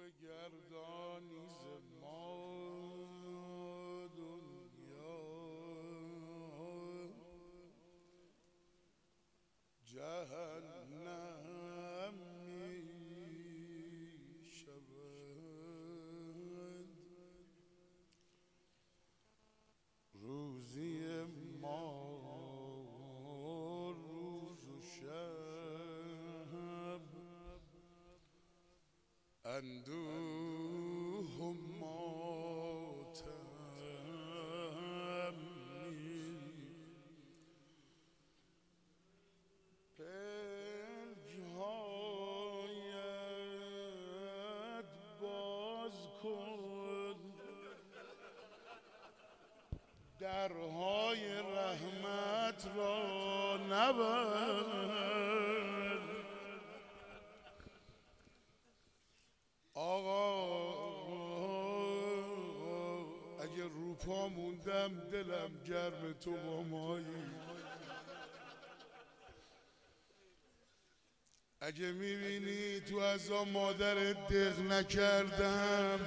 بگردانی ز ما دنیا جهنم می شود روزی ما روز و شب اندوه و ماتم پلک‌هایت باز کن درهای رحمت را نبند آقا اگه روپا موندم دلم گرم تو با مایی اگه میبینی تو ازا مادرت دق نکردم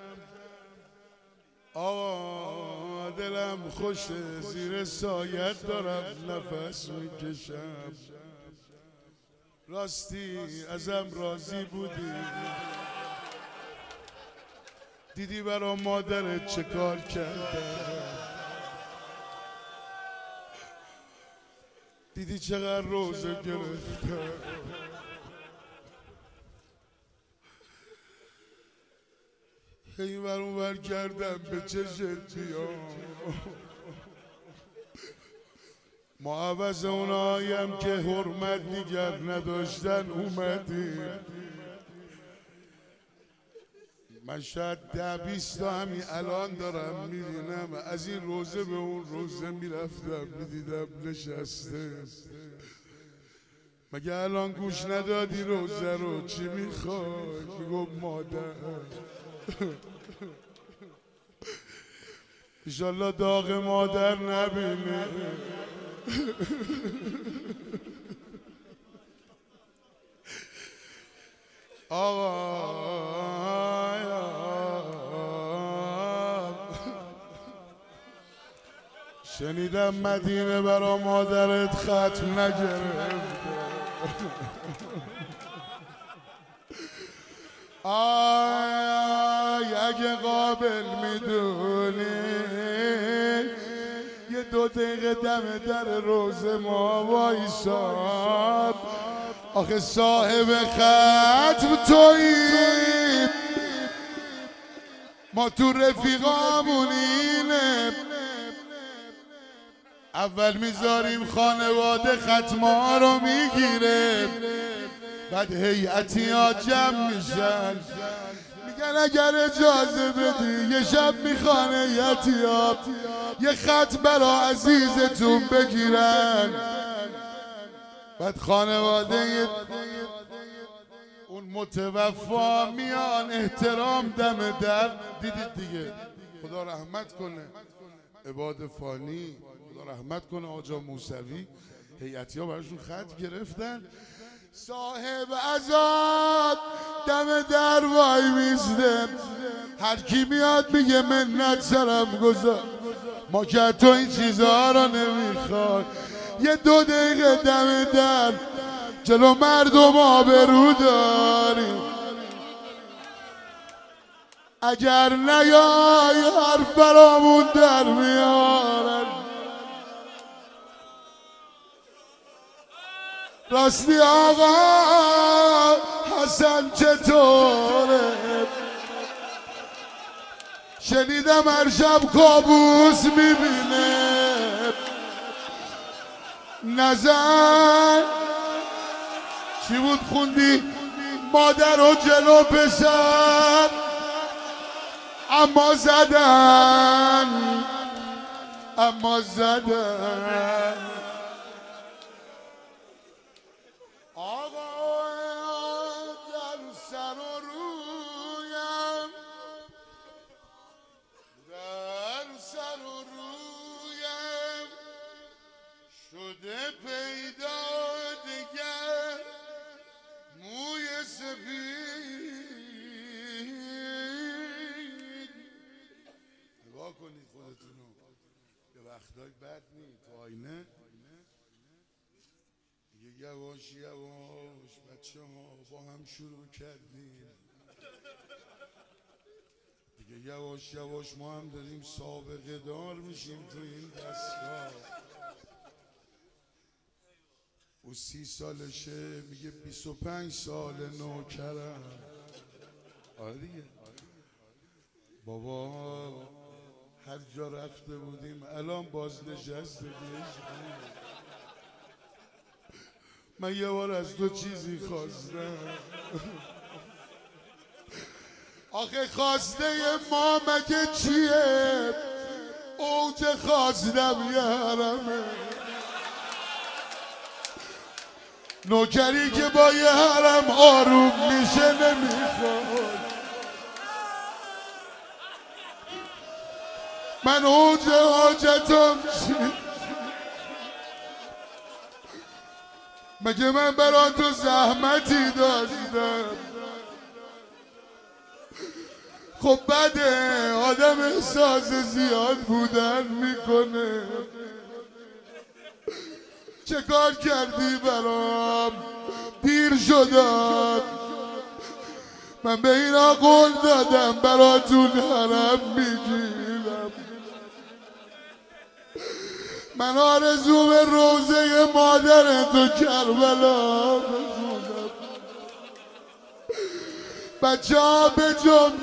آقا دلم خوشه زیر سایت دارم نفس میکشم راستی ازم راضی بودی دیدی برا مادرت چه کار کردم دیدی چقدر روزه گرفتم این ور اون ور کردم به چشت بیام ما عوض اوناییم که حرمت دیگر نداشتن اومدیم من شاید 10-20 تا همین الان دارم میبینم از این روزه به اون روزه میرفتم میدیدم نشسته مگه الان گوش ندادی روزه رو چی میخوای میگم مادر ایشالله داغ مادر نبینه آقا شنیدم مدینه برا مادرت ختم نگرفت آی اگه قابل میدونی یه 2 دقیقه دم در روز ما وایساد آخه صاحب ختم تویی ما تو رفیقامونینه اول میذاریم خانواده ختم‌ها رو میگیره بعد هیئتی ها جمع میشن میگن اگر اجازه بدی یه شب میخوان هیئتی ها یه خط برا عزیزتون بگیرن بعد خانواده اون متوفا میان احترام دم در دیدید دیگه خدا رحمت کنه عباد فانی خدا رحمت کنه آجا موسوی هیئتی ها براشون خط گرفتن صاحب عزاد دم در وای میسته هر کی میاد میگه منت سرم گذار ما که تو این چیزها را نمیخواد یه 2 دقیقه دم در جلو مردم آبرو داری اگر نیای حرف برامون در میارن راستی آقا حسن چطوره شنیدم هر شب کابوس میبینه نظر چی بود خوندی مادر و جلو پسر اما زدن آقا در سر و رویم شده پیدا دگر موی سفید وقتای بد نی تو آینه دیگه یواش یواش بچه ها با هم شروع کردیم دیگه یواش یواش ما هم داریم سابقه دار میشیم تو این دستگاه او 30 سالشه میگه 25 سال نوکرم آره دیگه بابا هر جا رفته بودیم الان بازنشسته من یه بار از تو چیزی خواستم آخه خواسته ما مگه چیه اوج خواستم یه حرمه نوکری که با یه حرم آروم میشه نمیخواد من اوج حاجتم چیه مگه من برا تو زحمتی داشتم خب بده آدم احساس زیاد بودن میکنه چه کار کردی برام دیر شدم من به اینا قول دادم براتون حرم میگیرم من آرزو به روزه مادر تو کربلا بخونم بچه ها به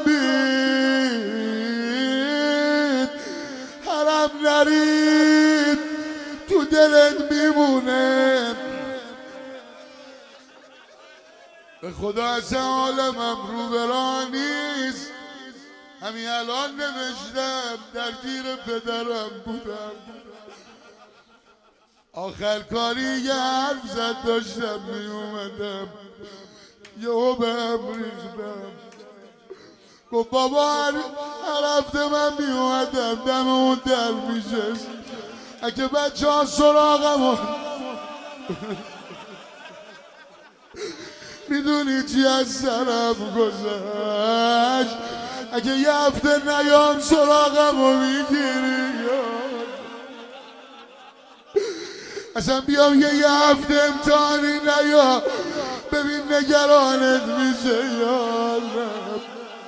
جنبید حرم نرید تو دلت میمونه به خدا اصلا عالمم رو برا نیست همین الان نوشتم درگیر پدرم بودم آخر کاری یه حرف زد داشتم می اومدم یهو به هم ریختم گفت بابا هر هفته من می اومدم دم اون در میشست اگه بچه ها سراغم میدونی چی از سرم گذشت اگه یه هفته نیام سراغم رو میگیری اصلا بیام یه هفته امتحانی نیا ببین نگرانت میشه یارم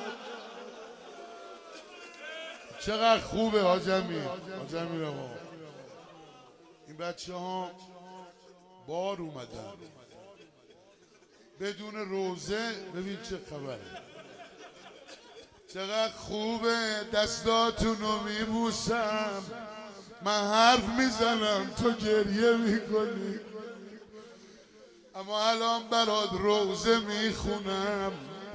چقدر خوبه حاجمی رو این بچه ها بار اومدن بدون روزه ببین چه خبره چقدر خوبه دستاتون رو میبوسم من حرف میزنم تو گریه میکنی اما الان برات روزه میخونم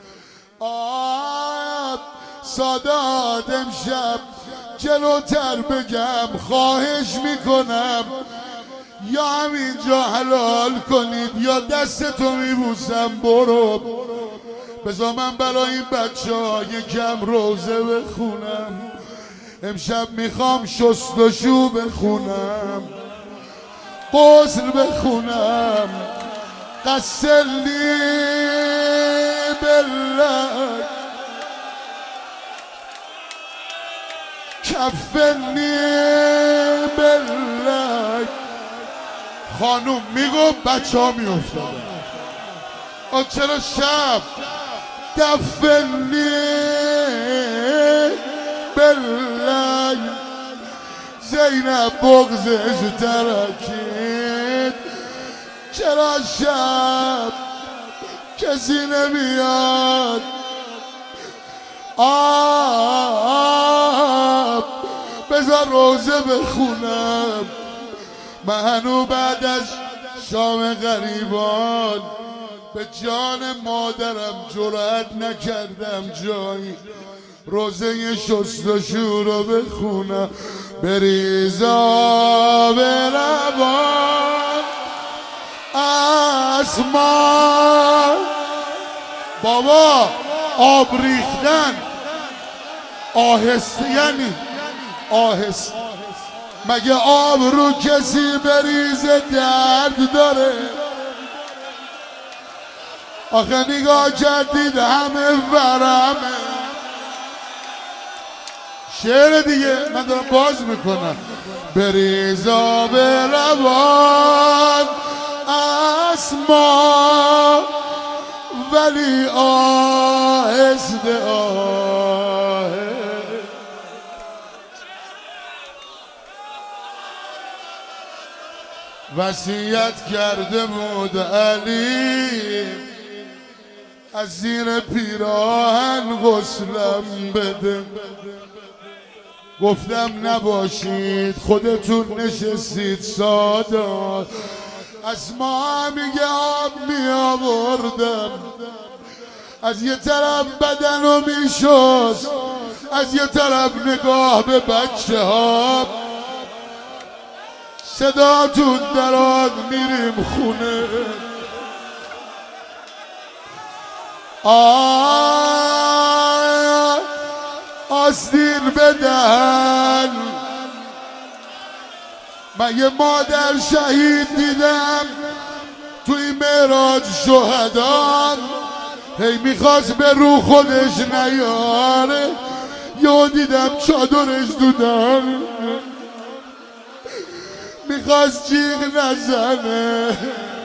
سادات امشب جلوتر بگم خواهش میکنم یا همینجا حلال کنید یا دستتو میبوسم برو بذار من برای این بچه ها یکم روزه بخونم امشب میخوام شستشو بخونم غسل بخونم قسلی بالله کفنی بالله خانوم میگم بچه ها میافتادن چرا شب کفنی بالله زینب بغزش ترکید چرا شب کسی نمیاد بذار روزه بخونم من بعد از شام غریبان به جان مادرم جرأت نکردم جایی روزه شستشو رو بخونم بریزا به روان اسمان بابا آب ریختن آهسته یعنی آهسته مگه آب رو کسی بریزه درد داره آخه نگاه کردید همه ورمه شعر دیگه من دارم باز میکنم. بریز آب روان اسما ولی آهسته آهسته وصیت کرده بود علی از زیر پیراهن غسلم بده. گفتم نباشید خودتون نشستید سادات. از ما میگه آب می آوردم، از یه طرف بدن رو میشست، از یه طرف نگاه به بچه ها. صداتون دراد میریم خونه. آستین بدن. من یه مادر شهید دیدم توی معراج شهدان، هی میخواست به رو خودش نیاره، یا دیدم چادرش دودن میخواست جیغ نزنه.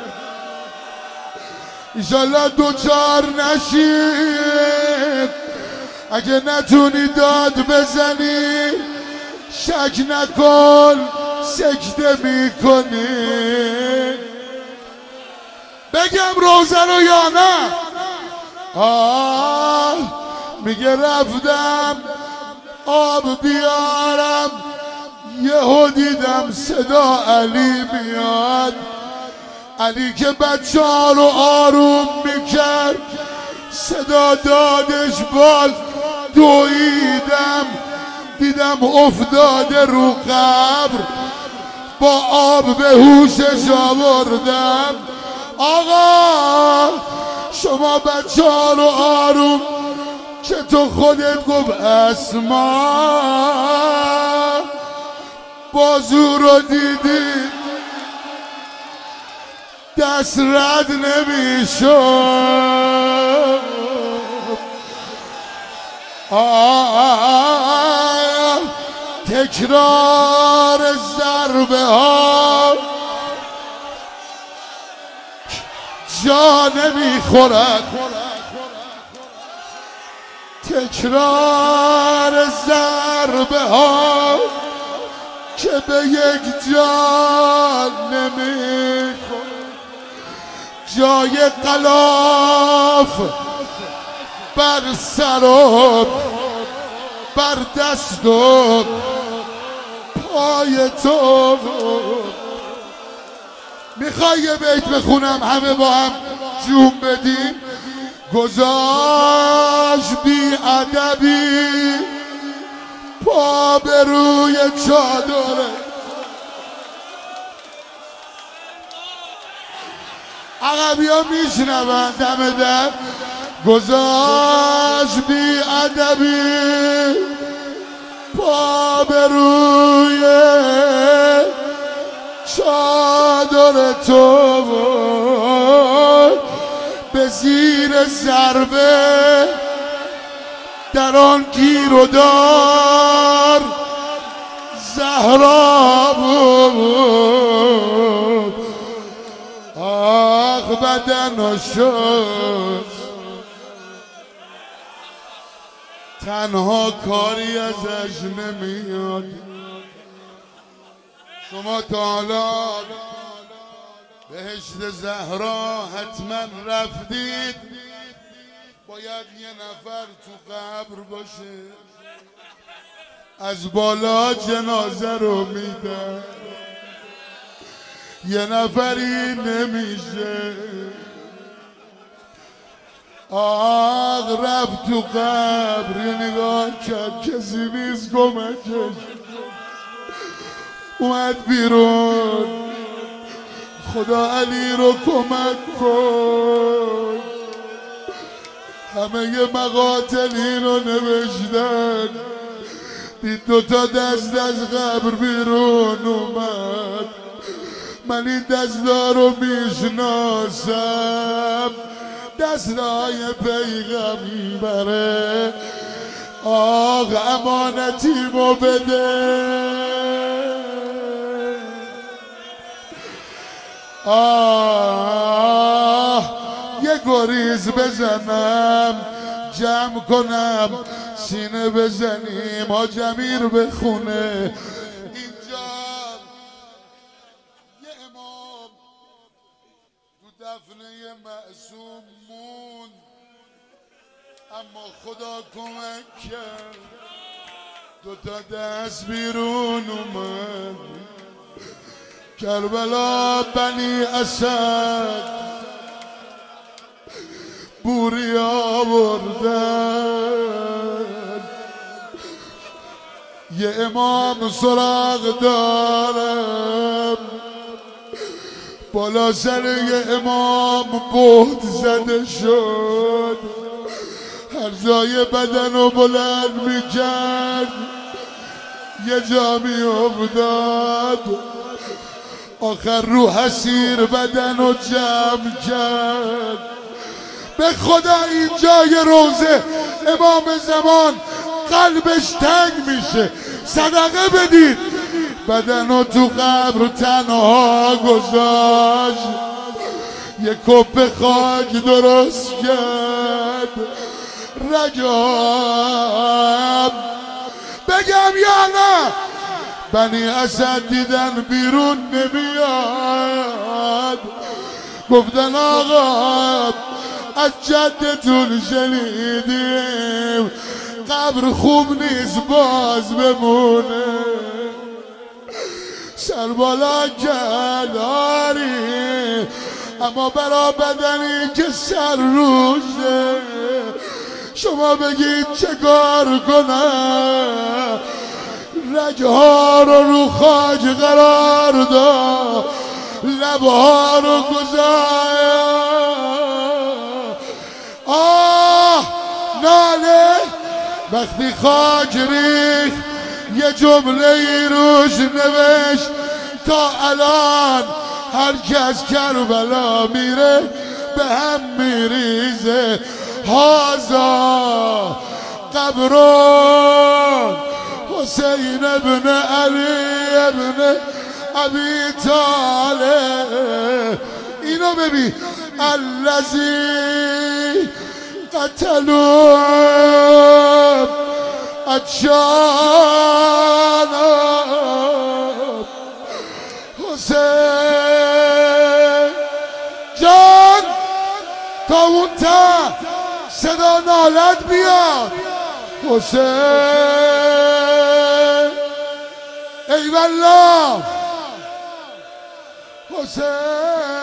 ایشالله دوچار نشید، اگه نتونی داد بزنی شک نکن سجده میکنی. بگم روزه رو یا نه؟ میگه رفتم آب بیارم، یهو دیدم صدا علی میاد. علی که بچه ها رو آروم میکرد صدا دادش بال دویدم، دیدم افتاده رو قبر، با آب به هوشش آوردم. آقا شما بچه ها رو آروم، که تو خودت گفت اسما بازو رو دیدی دست رد نمیشد. تکرار ضربه ها جا نمیخورد، تکرار ضربه ها که به یک جا نمیخورد. جای غلاف بر سر و بر دست و پای تو. میخوای یه بیت بخونم همه با هم جون بدیم؟ گذاشت بی ادبی پا به روی چادره. عقبی ها میشنون دم در. گذاشت بی ادبی پا به روی چادر تو، به زیر ضربه در آن گیر و دار زهرا بود. آخ بدن شد تنها کاری ازش نمیاد. شما تا حالا بهشت زهرا حتما رفتید، باید یه نفر تو قبر باشه از بالا جنازه رو میدن، یه نفری نمیشه. آق رفت تو قبر یه نگاه کرد کسی نیست کمکش، اومد بیرون خدا علی رو کمک کن. همه مقاتلین رو نوشتن، دید دوتا دست از قبر بیرون اومد. من این دستا رو میشناسم، دستای پیغمبره. آق امانتیمو بده. یه گریز بزنم جمع کنم سینه بزنیم حاج امیر بخونه. اینجا یه امام تو دفنه معصوم مون، اما خدا کمک کرد دوتا دست بیرون اومد. کربلا بنی اسد بوری آوردن، یه امام سراغ دارم، بالا سر یه امام بهت زده شد، هر جای بدن رو بلند میکرد یه جا میافتاد، آخر رو حسیر بدن رو جمع کرد. به خدا اینجا یه روزه امام زمان قلبش تنگ میشه، صدقه بدید. بدن رو تو قبر تنها گذاشت، یه کپ خاک درست کرد. رجب بگم یا نه؟ بنی اسد دیدن بیرون نمیاد، گفتن آقا از جدتون شنیدیم قبر خوب نیست باز بمونه. سر بالا کلاری اما برا بدنی که سر روشه، شما بگید چه کار کنم؟ رگها رو خاک قرار داد، لبها رو گذاشت. ناله وقتی خاک ریخت یه جمله ای روش نوشت تا الان هر کس کربلا میره به هم میریزه. هازا قبرون حسین ابن علی ابن ابی طالب. اینو ببین، الذی قتلوا اجشان حسین جان. تا اون ته صدا نالت بیاد حسین ای والله حسین.